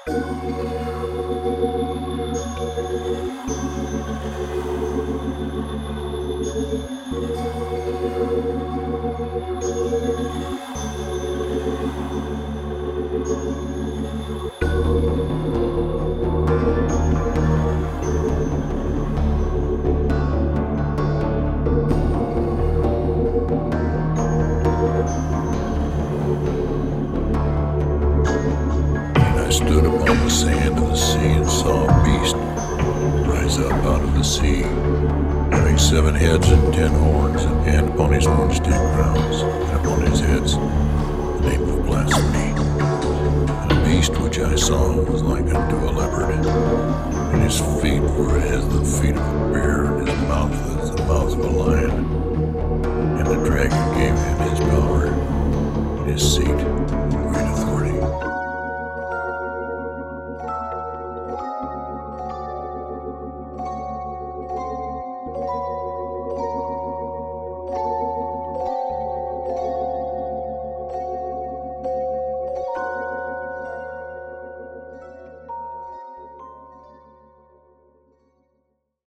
I stood upon the sand of the sea and saw a beast rise up out of the sea, having 7 heads and 10 horns, and upon his horns 10 crowns, and upon his heads the name of blasphemy. And the beast which I saw was like unto a leopard, and his feet were as the feet of a bear, and his mouth as the mouth of a lion. And the dragon gave him his power, and his seat,